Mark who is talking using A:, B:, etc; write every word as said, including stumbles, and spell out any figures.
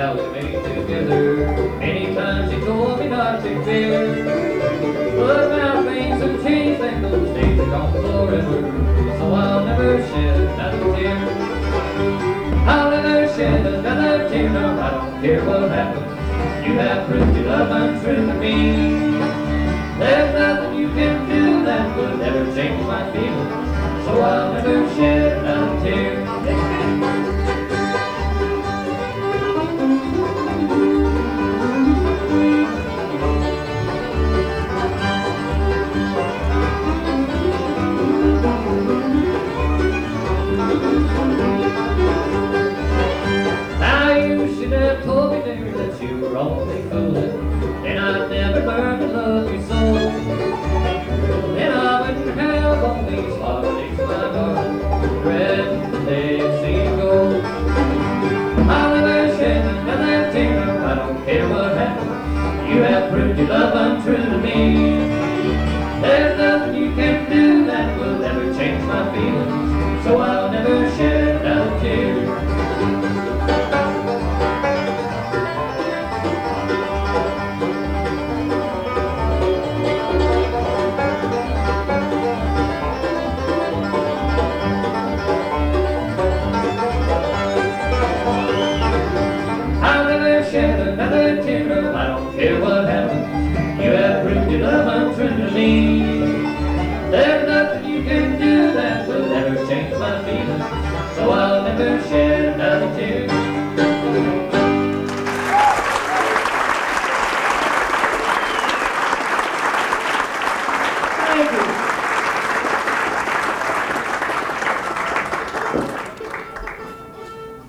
A: held me together. Many times she told me not to fear, but now things have changed and those days are gone forever. So I'll never shed another tear. I'll never shed another tear. No, I don't care what happens. You have proved your love untrue to me. There's nothing you can do that would ever change my feelings. So I'll never shed another tear. Have told me there that you were only fooling, then I'd never learn to love you so. Then I wouldn't have all these heartaches, my darling, dreading the day I see you go. I'll never shed another tear. I don't care what happens. You have proved your love untrue to me. There's nothing you can do that will ever change my feelings, so I'll never shed